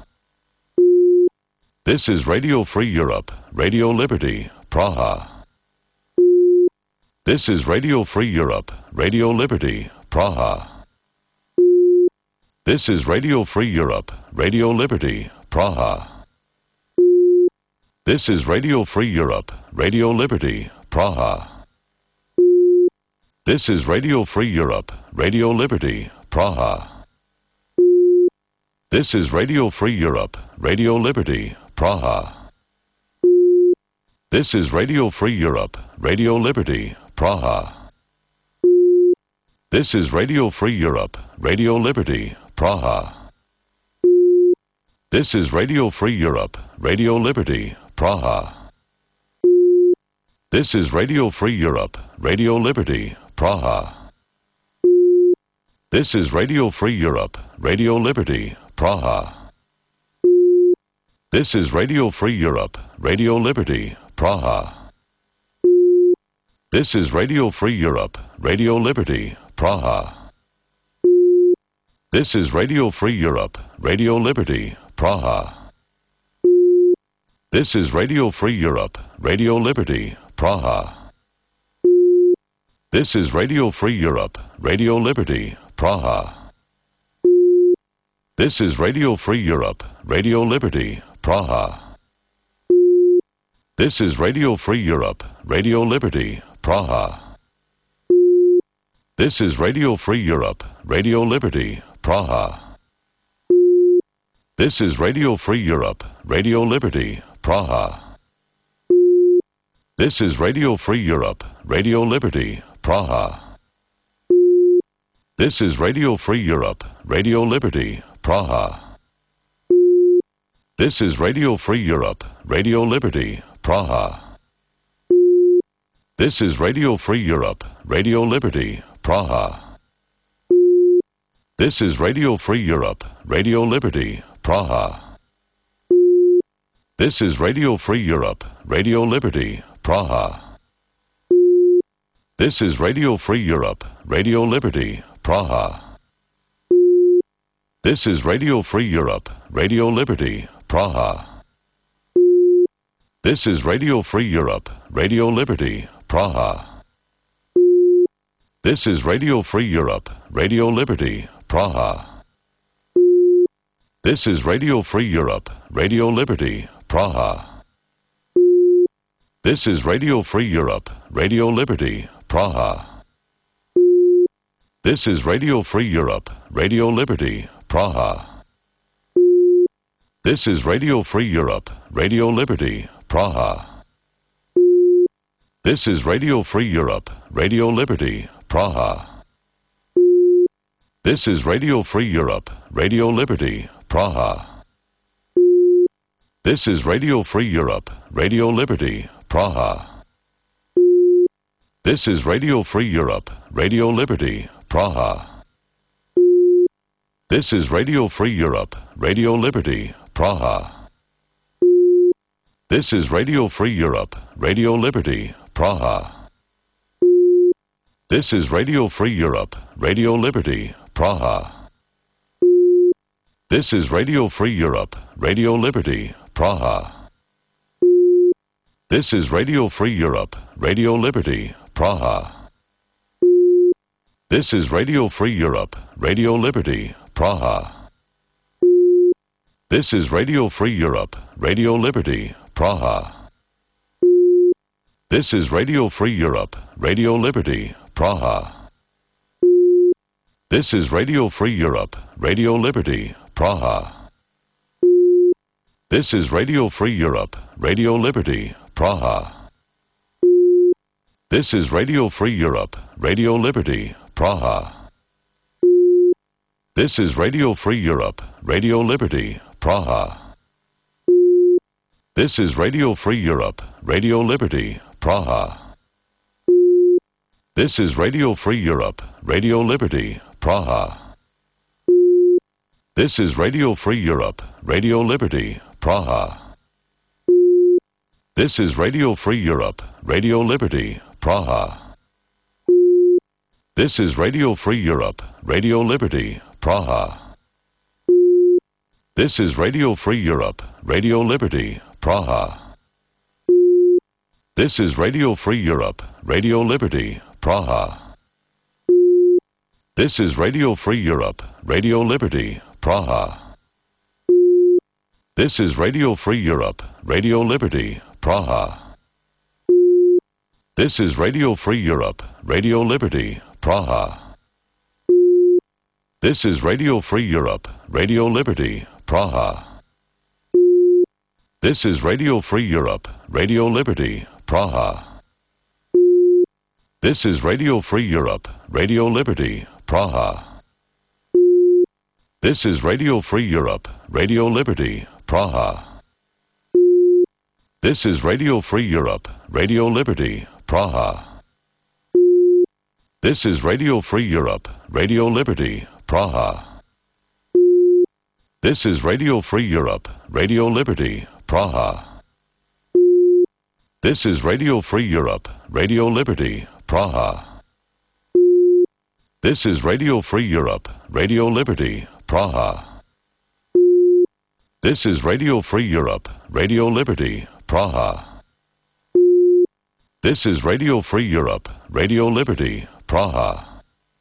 This is Radio Free Europe, Radio Liberty, Praha. This is Radio Free Europe, Radio Liberty, Praha. This is Radio Free Europe, Radio Liberty, Praha. This is Radio Free Europe, Radio Liberty, Praha. This is Radio Free Europe, Radio Liberty, Praha. This is Radio Free Europe, Radio Liberty, Praha. This is Radio Free Europe, Radio Liberty, Praha. This is Radio Free Europe, Radio Liberty, Praha. This is Radio Free Europe, Radio Liberty, Praha. This is Radio Free Europe, Radio Liberty, Praha. This is Radio Free Europe, Radio Liberty, Praha. This is Radio Free Europe, Radio Liberty, Praha. This is Radio Free Europe, Radio Liberty, Praha. This is Radio Free Europe, Radio Liberty, Praha. This is Radio Free Europe, Radio Liberty, Praha. This is Radio Free Europe, Radio Liberty, Praha. This is Radio Free Europe, Radio Liberty, Praha. This is Radio Free Europe, Radio Liberty, Praha. This is Radio Free Europe, Radio Liberty, Praha. This is Radio Free Europe, Radio Liberty, Praha. This is Radio Free Europe, Radio Liberty, Praha. This is Radio Free Europe, Radio Liberty, Praha. This is Radio Free Europe, Radio Liberty, Praha. This is Radio Free Europe, Radio Liberty, Praha. This is Radio Free Europe, Radio Liberty, Praha. This is Radio Free Europe, Radio Liberty, Praha. This is Radio Free Europe, Radio Liberty, Praha. This is Radio Free Europe, Radio Liberty, Praha. This is Radio Free Europe, Radio Liberty, Praha. This is Radio Free Europe, Radio Liberty, Praha. This is Radio Free Europe, Radio Liberty, Praha. This is Radio Free Europe, Radio Liberty, Praha. This is Radio Free Europe, Radio Liberty, Praha. This is Radio Free Europe, Radio Liberty, Praha. This is Radio Free Europe, Radio Liberty, Praha. This is Radio Free Europe, Radio Liberty, Praha. This is Radio Free Europe, Radio Liberty, Praha. This is Radio Free Europe, Radio Liberty, Praha. This is Radio Free Europe, Radio Liberty, Praha. This is Radio Free Europe, Radio Liberty, Praha. This is Radio Free Europe, Radio Liberty, Praha. This is Radio Free Europe, Radio Liberty, Praha. This is Radio Free Europe, Radio Liberty, Praha. This is Radio Free Europe, Radio Liberty, Praha. This is Radio Free Europe, Radio Liberty, Praha. This is Radio Free Europe, Radio Liberty, Praha. This is Radio Free Europe, Radio Liberty, Praha. This is Radio Free Europe, Radio Liberty, Praha. This is Radio Free Europe, Radio Liberty, Praha. This is Radio Free Europe, Radio Liberty, Praha. This is Radio Free Europe, Radio Liberty, Praha. This is Radio Free Europe, Radio Liberty, Praha. This is Radio Free Europe, Radio Liberty, Praha. This is Radio Free Europe, Radio Liberty, Praha. This is Radio Free Europe, Radio Liberty, Praha. This is Radio Free Europe, Radio Liberty, Praha. This is Radio Free Europe, Radio Liberty, Praha. This is Radio Free Europe, Radio Liberty, Praha. This is Radio Free Europe, Radio Liberty, Praha. This is Radio Free Europe, Radio Liberty, Praha. This is Radio Free Europe, Radio Liberty, Praha. This is Radio Free Europe, Radio Liberty, Praha. This is Radio Free Europe, Radio Liberty, Praha. This is Radio Free Europe, Radio Liberty, Praha. This is Radio Free Europe, Radio Liberty, Praha. This is Radio Free Europe, Radio Liberty, Praha. This is Radio Free Europe, Radio Liberty, Praha. This is Radio Free Europe, Radio Liberty, Praha. This is Radio Free Europe, Radio Liberty, Praha. This is Radio Free Europe, Radio Liberty, Praha. This is Radio Free Europe, Radio Liberty, Praha.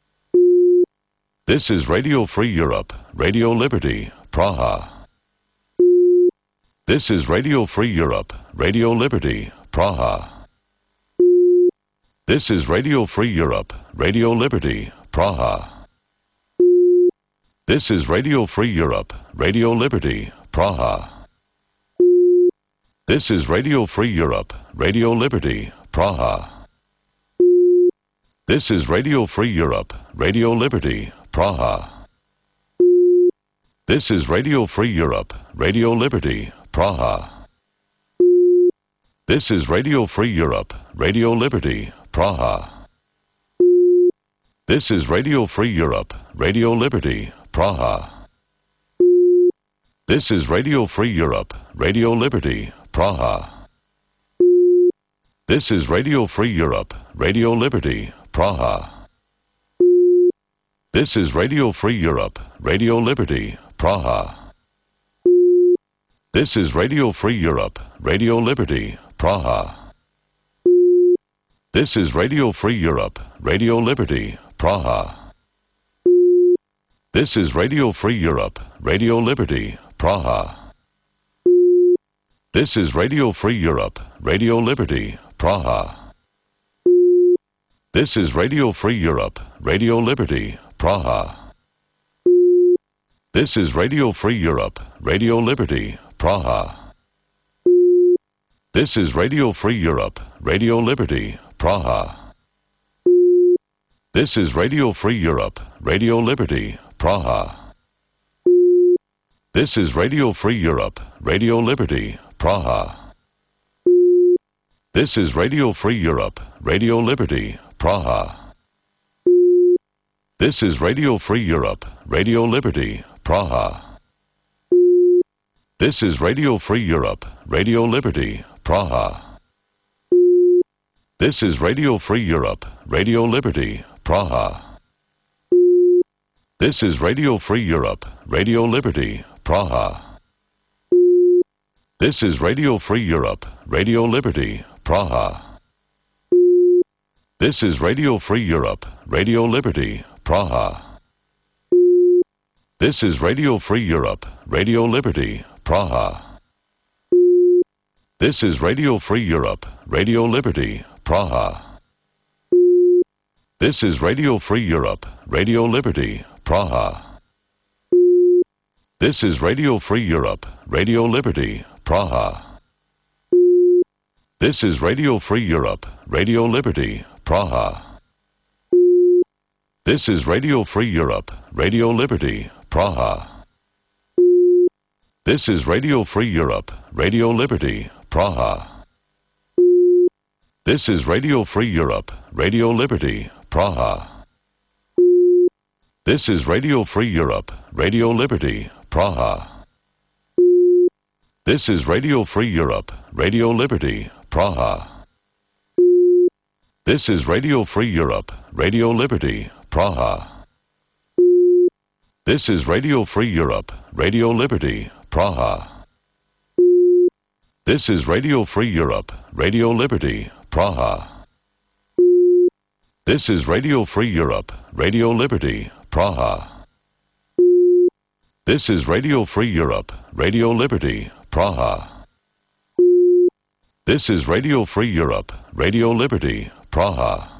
This is Radio Free Europe, Radio Liberty, Praha. This is Radio Free Europe, Radio Liberty, Praha. This is Radio Free Europe, Radio Liberty, Praha. This is Radio Free Europe, Radio Liberty, Praha. This is Radio Free Europe, Radio Liberty, Praha. This is Radio Free Europe, Radio Liberty, Praha. This is Radio Free Europe, Radio Liberty, Praha. This is Radio Free Europe, Radio Liberty, Praha. This is Radio Free Europe, Radio Liberty, Praha. This is Radio Free Europe, Radio Liberty, Praha. This is Radio Free Europe, Radio Liberty, Praha. This is Radio Free Europe, Radio Liberty, Praha. This is Radio Free Europe, Radio Liberty, Praha. This is Radio Free Europe, Radio Liberty, Praha. This is Radio Free Europe, Radio Liberty, Praha. This is Radio Free Europe, Radio Liberty, Praha. This is Radio Free Europe, Radio Liberty, Praha. This is Radio Free Europe, Radio Liberty, Praha. This is Radio Free Europe, Radio Liberty, Praha. This is Radio Free Europe, Radio Liberty, Praha. This is Radio Free Europe, Radio Liberty, Praha. This is Radio Free Europe, Radio Liberty, Praha. This is Radio Free Europe, Radio Liberty, Praha. This is Radio Free Europe, Radio Liberty, Praha. This is Radio Free Europe, Radio Liberty, Praha. This is Radio Free Europe, Radio Liberty, Praha. This is Radio Free Europe, Radio Liberty, Praha. This is Radio Free Europe, Radio Liberty, Praha. This is Radio Free Europe, Radio Liberty, Praha. This is Radio Free Europe, Radio Liberty, Praha. This is Radio Free Europe, Radio Liberty, Praha. This is Radio Free Europe, Radio Liberty, Praha. This is Radio Free Europe, Radio Liberty, Praha. This is Radio Free Europe, Radio Liberty, Praha. This is Radio Free Europe, Radio Liberty, Praha. This is Radio Free Europe, Radio Liberty, Praha. This is Radio Free Europe, Radio Liberty, Praha. This is Radio Free Europe, Radio Liberty, Praha. This is Radio Free Europe, Radio Liberty, Praha. This is Radio Free Europe, Radio Liberty, Praha. This is Radio Free Europe, Radio Liberty, Praha. This is Radio Free Europe, Radio Liberty, Praha. This is Radio Free Europe, Radio Liberty, Praha. This is Radio Free Europe, Radio Liberty, Praha.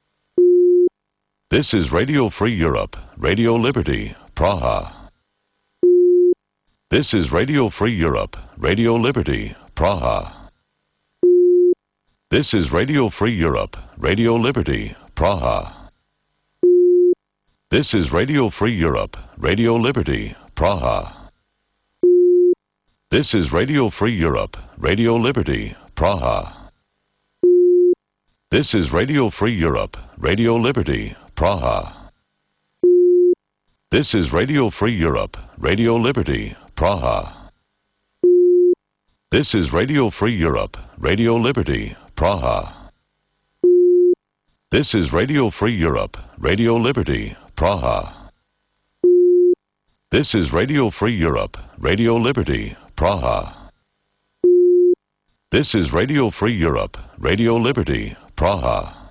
This is Radio Free Europe, Radio Liberty, Praha. This is Radio Free Europe, Radio Liberty, Praha. This is Radio Free Europe, Radio Liberty, Praha. This is Radio Free Europe, Radio Liberty, Praha. This is Radio Free Europe, Radio Liberty, Praha. This is Radio Free Europe, Radio Liberty, Praha. This is Radio Free Europe, Radio Liberty, Praha. This is Radio Free Europe, Radio Liberty, Praha. This is Radio Free Europe, Radio Liberty, Praha. This is Radio Free Europe, Radio Liberty, Praha. This is Radio Free Europe, Radio Liberty, Praha.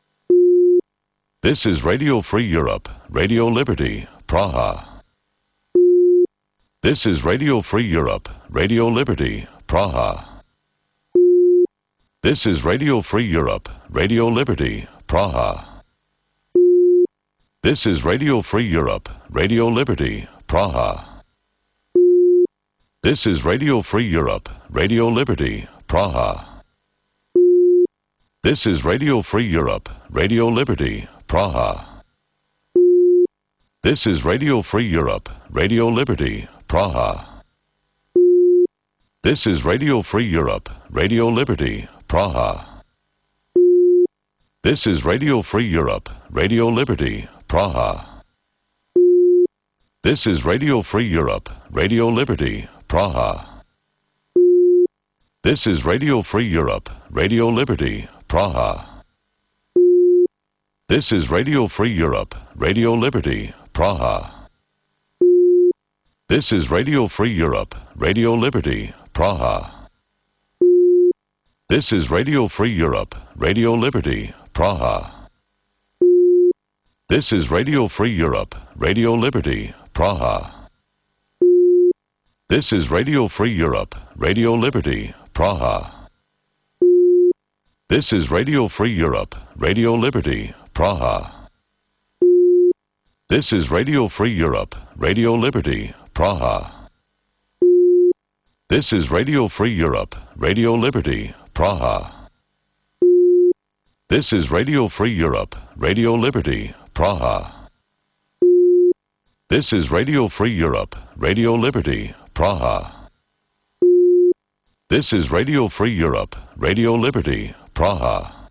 This is Radio Free Europe, Radio Liberty, Praha. This is Radio Free Europe, Radio Liberty, Praha. This is Radio Free Europe, Radio Liberty, Praha. This is Radio Free Europe, Radio Liberty, Praha. This is Radio Free Europe, Radio Liberty, Praha. This is Radio Free Europe, Radio Liberty, Praha. This is Radio Free Europe, Radio Liberty, Praha. This is Radio Free Europe, Radio Liberty, Praha. This is Radio Free Europe, Radio Liberty, Praha. This is Radio Free Europe, Radio Liberty, Praha. This is Radio Free Europe, Radio Liberty, Praha. This is Radio Free Europe, Radio Liberty, Praha. This is Radio Free Europe, Radio Liberty, Praha. This is Radio Free Europe, Radio Liberty, Praha. This is Radio Free Europe, Radio Liberty, Praha. This is Radio Free Europe, Radio Liberty, Praha. This is Radio Free Europe, Radio Liberty, Praha. This is Radio Free Europe, Radio Liberty, Praha. This is Radio Free Europe, Radio Liberty, Praha. This is Radio Free Europe, Radio Liberty, Praha. This is Radio Free Europe, Radio Liberty, Praha. This is Radio Free Europe, Radio Liberty, Praha.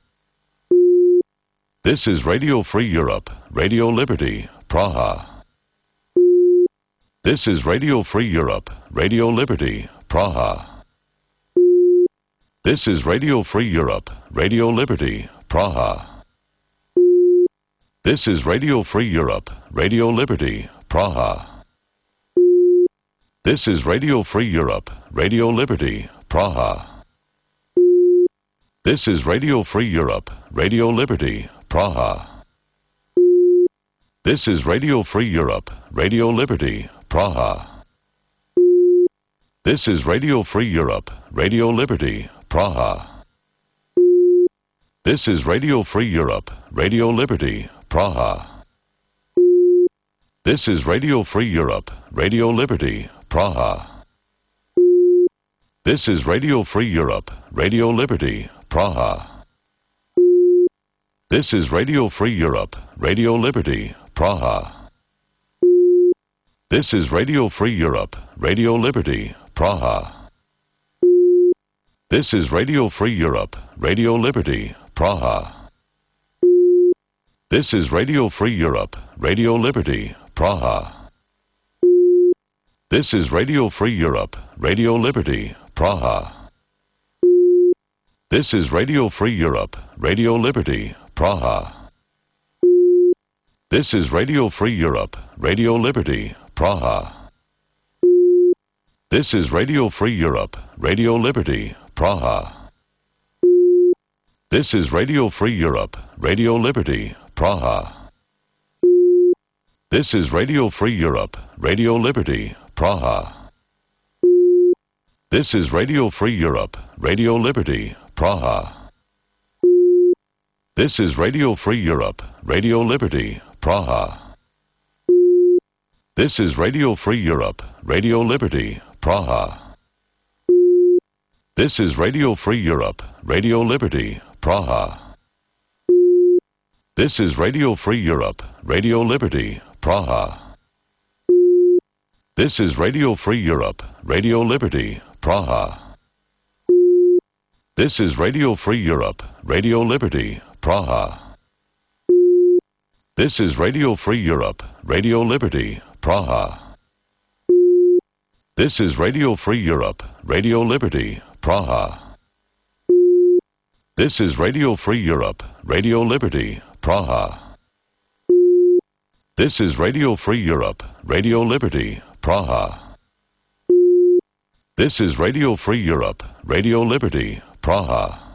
This is Radio Free Europe, Radio Liberty, Praha. This is Radio Free Europe, Radio Liberty, Praha. This is Radio Free Europe, Radio Liberty, Praha. This is Radio Free Europe, Radio Liberty, Praha. This is Radio Free Europe, Radio Liberty, Praha. This is Radio Free Europe, Radio Liberty, Praha. This is Radio Free Europe, Radio Liberty, Praha. This is Radio Free Europe, Radio Liberty, Praha. This is Radio Free Europe, Radio Liberty, Praha. This is Radio Free Europe, Radio Liberty, Praha. This is Radio Free Europe, Radio Liberty, Praha. This is Radio Free Europe, Radio Liberty, Praha. This is Radio Free Europe, Radio Liberty, Praha. This is Radio Free Europe, Radio Liberty, Praha. This is Radio Free Europe, Radio Liberty, Praha. This is Radio Free Europe, Radio Liberty, Praha. This is Radio Free Europe, Radio Liberty, Praha. This is Radio Free Europe, Radio Liberty, Praha. This is Radio Free Europe, Radio Liberty, Praha. This is Radio Free Europe, Radio Liberty, Praha. This is Radio Free Europe, Radio Liberty, Praha. This is Radio Free Europe, Radio Liberty, Praha. This is Radio Free Europe, Radio Liberty, Praha. This is Radio Free Europe, Radio Liberty, Praha. This is Radio Free Europe, Radio Liberty, Praha. This is Radio Free Europe, Radio Liberty, Praha. This is Radio Free Europe, Radio Liberty, Praha. This is Radio Free Europe, Radio Liberty, Praha. This is Radio Free Europe, Radio Liberty, Praha. This is Radio Free Europe, Radio Liberty, Praha. This is Radio Free Europe, Radio Liberty, Praha. This is Radio Free Europe, Radio Liberty, Praha. This is Radio Free Europe, Radio Liberty, Praha.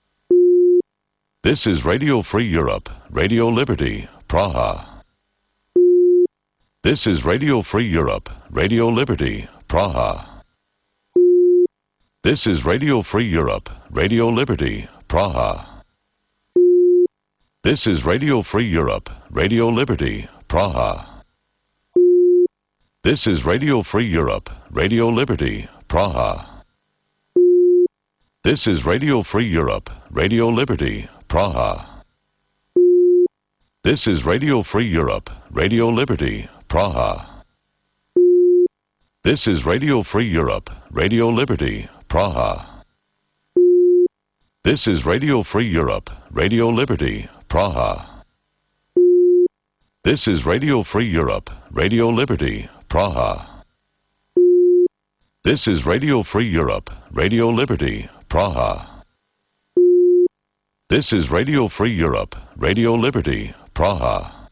This is Radio Free Europe, Radio Liberty, Praha. This is Radio Free Europe, Radio Liberty, Praha. This is Radio Free Europe, Radio Liberty, Praha. This is Radio Free Europe, Radio Liberty, Praha. This is Radio Free Europe, Radio Liberty, Praha. This is Radio Free Europe, Radio Liberty, Praha. This is Radio Free Europe, Radio Liberty, Praha. This is Radio Free Europe, Radio Liberty, Praha. This is Radio Free Europe, Radio Liberty, Praha. This is Radio Free Europe, Radio Liberty, Praha. This is Radio Free Europe, Radio Liberty, Praha. This is Radio Free Europe, Radio Liberty, Praha.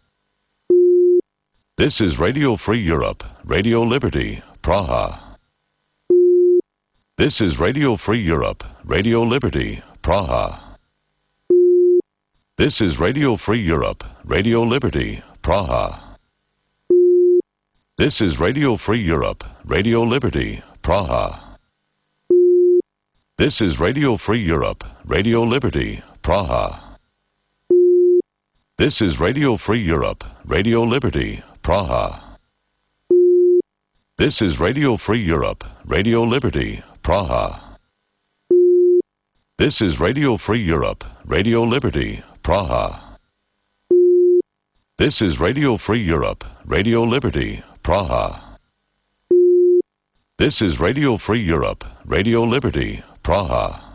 This is Radio Free Europe, Radio Liberty, Praha. This is Radio Free Europe, Radio Liberty, Praha. This is Radio Free Europe, Radio Liberty, Praha. This is Radio Free Europe, Radio Liberty, Praha. This is Radio Free Europe, Radio Liberty, Praha. This is Radio Free Europe, Radio Liberty, Praha. This is Radio Free Europe, Radio Liberty, Praha. This is Radio Free Europe, Radio Liberty, Praha. This is Radio Free Europe, Radio Liberty, Praha. This is Radio Free Europe, Radio Liberty, Praha.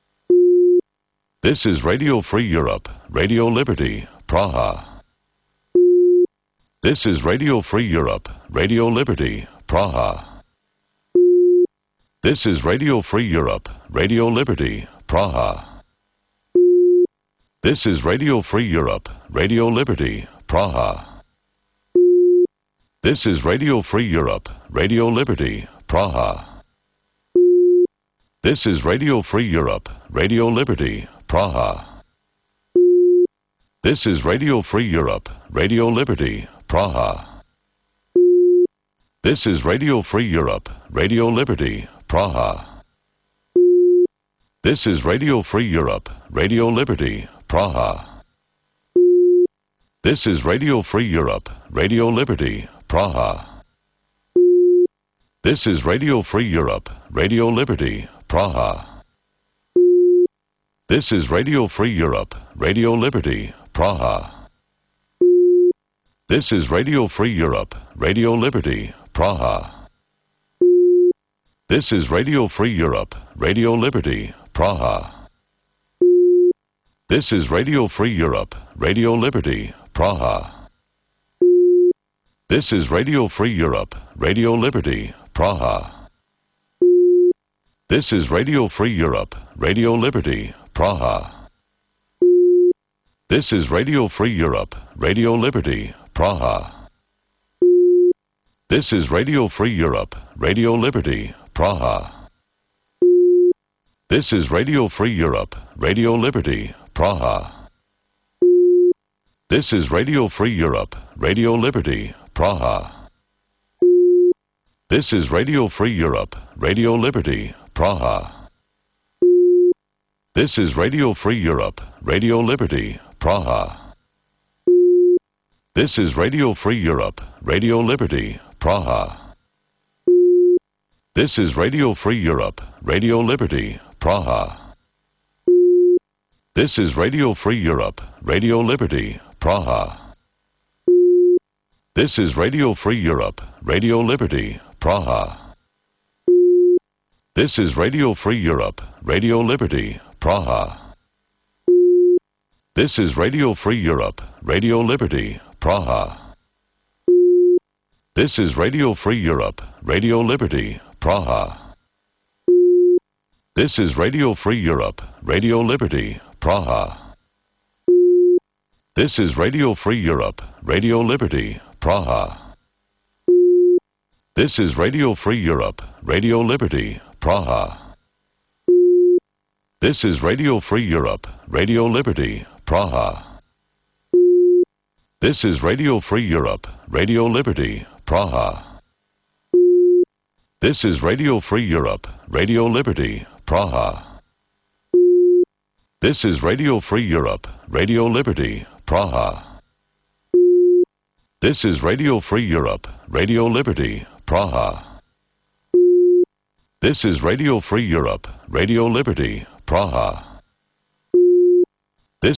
This is Radio Free Europe, Radio Liberty, Praha. This is Radio Free Europe, Radio Liberty, Praha. This is Radio Free Europe, Radio Liberty, Praha. This is Radio Free Europe, Radio Liberty, Praha. This is Radio Free Europe, Radio Liberty, Praha. This is Radio Free Europe, Radio Liberty, Praha. This is Radio Free Europe, Radio Liberty, Praha. This is Radio Free Europe, Radio Liberty, Praha. This is Radio Free Europe, Radio Liberty, Praha. This is Radio Free Europe, Radio Liberty, Praha. This is Radio Free Europe, Radio Liberty, Praha. This is Radio Free Europe, Radio Liberty, Praha. This is Radio Free Europe, Radio Liberty, Praha. This is Radio Free Europe, Radio Liberty, Praha. This is Radio Free Europe, Radio Liberty, Praha. This is Radio Free Europe, Radio Liberty, Praha. This is Radio Free Europe, Radio Liberty, Praha. This is Radio Free Europe, Radio Liberty, Praha. This is Radio Free Europe, Radio Liberty, Praha. This is Radio Free Europe, Radio Liberty, Praha. This is Radio Free Europe, Radio Liberty, Praha. This is Radio Free Europe, Radio Liberty, Praha. This is Radio Free Europe, Radio Liberty, Praha. This is Radio Free Europe, Radio Liberty, Praha. This is Radio Free Europe, Radio Liberty, Praha. This is Radio Free Europe, Radio Liberty, Praha. This is Radio Free Europe, Radio Liberty, Praha. This is Radio Free Europe, Radio Liberty, Praha. This is Radio Free Europe, Radio Liberty, Praha. This is Radio Free Europe, Radio Liberty, Praha. This is Radio Free Europe, Radio Liberty, Praha. This is Radio Free Europe, Radio Liberty, Praha. This is Radio Free Europe, Radio Liberty, Praha. This is Radio Free Europe, Radio Liberty, Praha. This is Radio Free Europe, Radio Liberty, Praha. This is Radio Free Europe, Radio Liberty, Praha. This is Radio Free Europe, Radio Liberty, Praha. This is Radio Free Europe, Radio Liberty, Praha. This is Radio Free Europe, Radio Liberty, Praha.